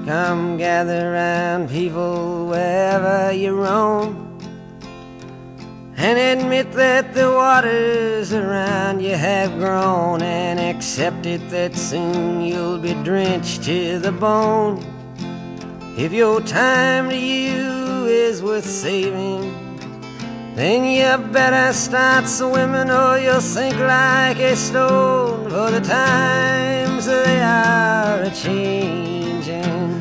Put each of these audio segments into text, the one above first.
Come gather round, people, wherever you roam, and admit that the waters around you have grown, and accept it that soon you'll be drenched to the bone. If your time to you is worth saving, then you better start swimming or you'll sink like a stone, for the times they are a-changing.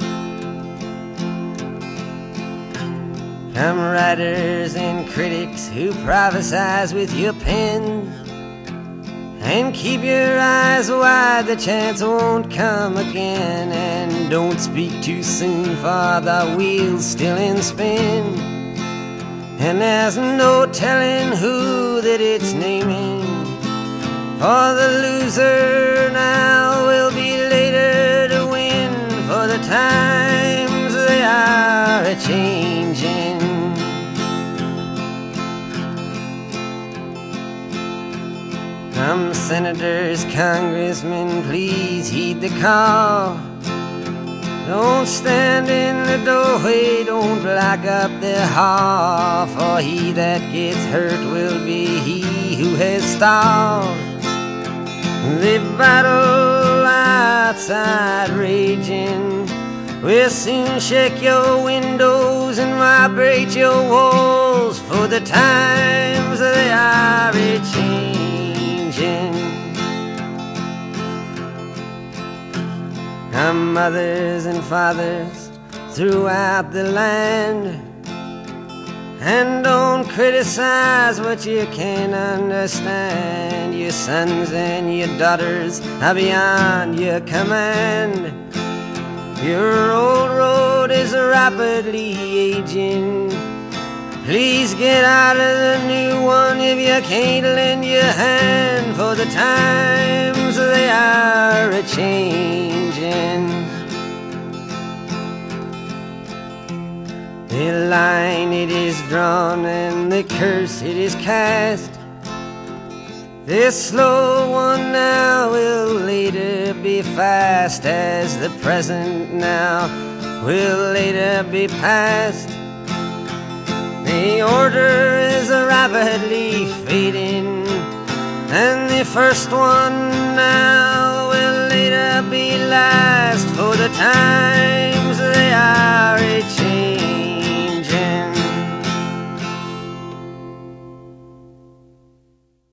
Come writers and critics who prophesize with your pen, and keep your eyes wide, the chance won't come again. And don't speak too soon, for the wheel's still in spin, and there's no telling who that it's naming. For the loser now will be later to win, for the times they are a-changing. Come senators, congressmen, please heed the call. Don't stand in the doorway, don't block up the hall, for he that gets hurt will be he who has stalled. The battle outside raging will soon shake your windows and vibrate your walls, for the times they are a-changing. Come mothers and fathers throughout the land, and don't criticize what you can't understand. Your sons and your daughters are beyond your command. Your old road is rapidly aging. Please get out of the new one if you can't lend your hand, for the times they are a-changing. The line it is drawn and the curse it is cast. This slow one now will later be fast, as the present now will later be past. The order is rapidly fading, and the first one now will later be last, for the times they are